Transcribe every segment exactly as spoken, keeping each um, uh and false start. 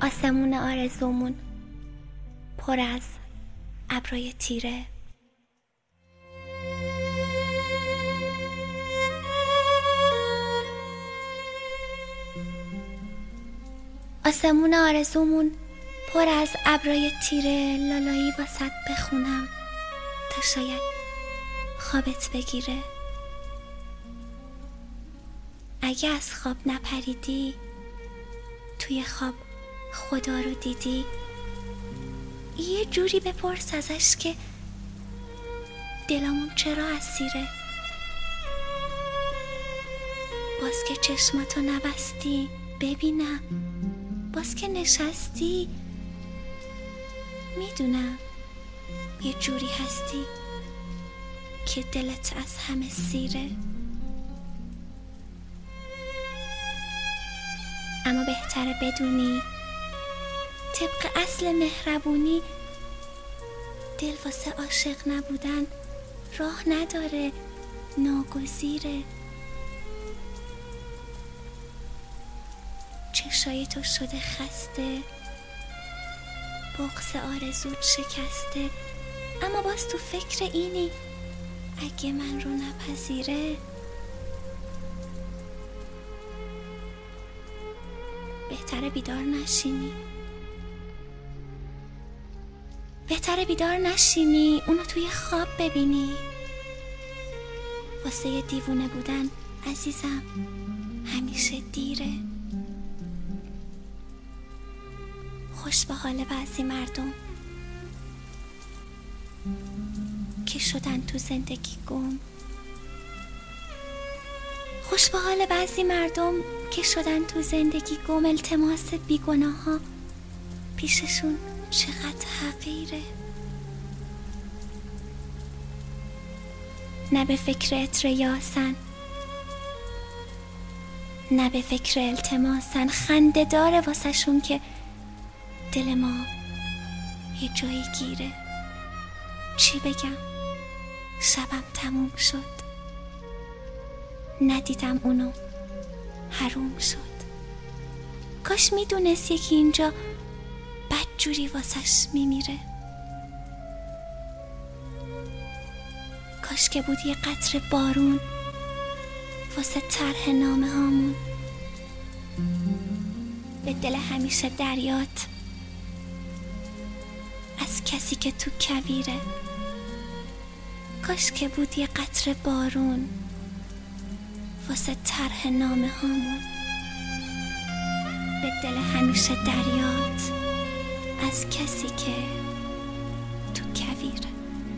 آسمون آرزومون پر از ابرای تیره. آسمون آرزومون پر از ابرای تیره، لالایی واسط بخونم تا شاید خوابت بگیره. اگه از خواب نپریدی، توی خواب خدا رو دیدی، یه جوری بپرس ازش که دلمون چرا اسیره. باز که چشماتو نبستی ببینم، باز که نشستی میدونم یه جوری هستی که دلت از همه سیره. اما بهتره بدونی طبق اصل مهربونی دل واسه عاشق نبودن راه نداره، ناگزیره. چشای تو شده خسته، بغض آرزوت شکسته، اما باز تو فکر اینی اگه من رو نپذیره. بهتره بیدار نشینی، بهتره بیدار نشینی اونو توی خواب ببینی. واسه یه دیوونه بودن عزیزم همیشه دیره. خوش به حال بعضی مردم که شدن تو زندگی گم، خوش به حال بعضی مردم که شدن تو زندگی گم. التماس بیگناه ها پیششون چقدر حقیره. نه به فکر عطر یاسن، نه به فکر التماسن. خنده داره واسه شون که دل ما یه جایی گیره. چی بگم، شبم تموم شد، ندیدم اونو حروم شد. کاش میدونست یکی اینجا بد جوری واسش میمیره. کاش که بود یه قطره بارون واسه طرح نامه هامون. به دل همیشه دریات از کسی که تو کویره. کاش که بود یه قطره بارون واسه طرح نامه هامون. به دل همیشه دریات از کسی که تو کویره.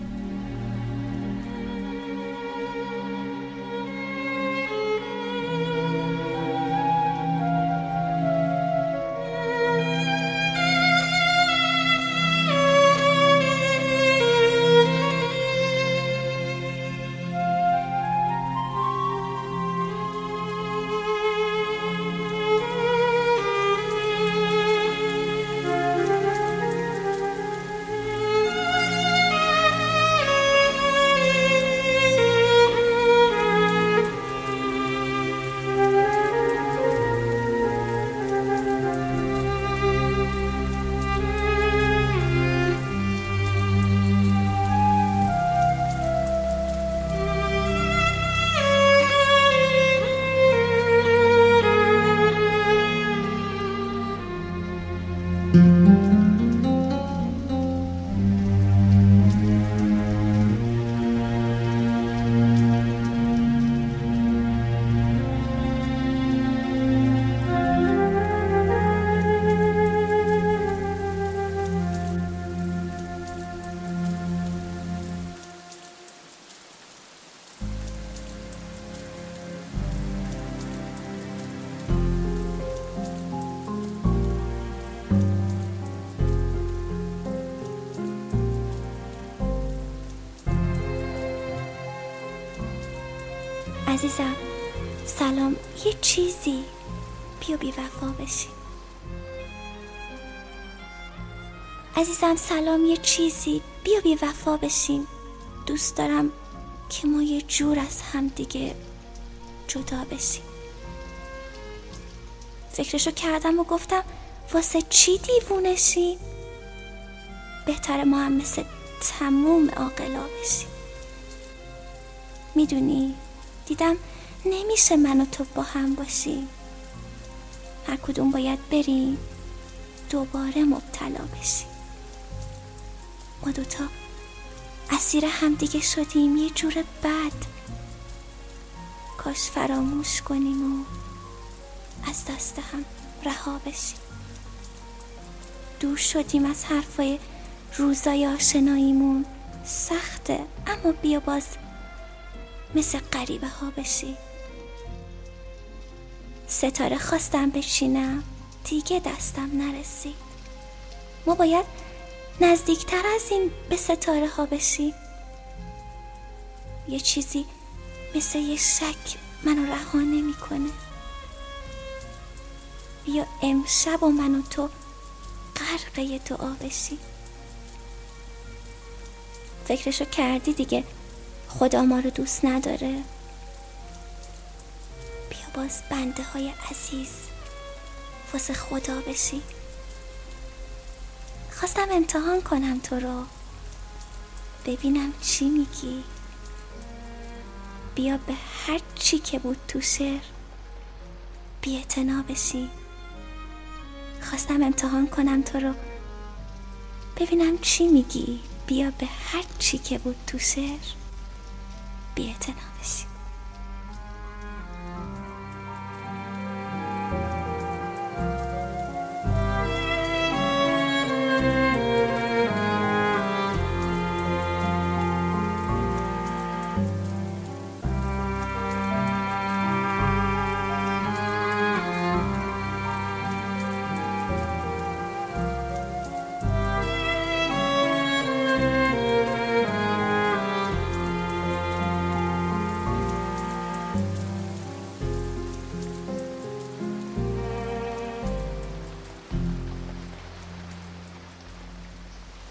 عزیزم سلام، یه چیزی بیا بی وفا بشی. عزیزم سلام، یه چیزی بیا بی وفا بشیم. دوست دارم که ما یه جور از هم دیگه جدا بشیم. فکرشو کردم و گفتم واسه چی دیوونشی؟ بهتر ما هم مثل تموم عاقلا بشیم. میدونی دیدم نمیشه من و تو با هم باشیم، هر کدوم باید بریم دوباره مبتلا بشیم. ما دوتا اسیر هم دیگه شدیم یه جور بد، کاش فراموش کنیم و از دست هم رها بشیم. دور شدیم از حرفای روزای آشناییمون، سخته اما بیا باز مثل غریبه ها بشی. ستاره خواستم بچینم دیگه دستم نرسید. ما باید نزدیکتر از این به ستاره ها بشی. یه چیزی مثل یه شک منو رها نمی کنه. بیا امشب و من و تو غرق یه دعا بشی. فکرشو کردی دیگه خدا ما رو دوست نداره؟ بیا باز بنده های عزیز واسه خدا بشی. خواستم امتحان کنم تو رو، ببینم چی میگی. بیا به هر چی که بود تو شعر بی‌اعتنا بشی. خواستم امتحان کنم تو رو، ببینم چی میگی. بیا به هر چی که بود تو شعر بی‌اعتنا بشی.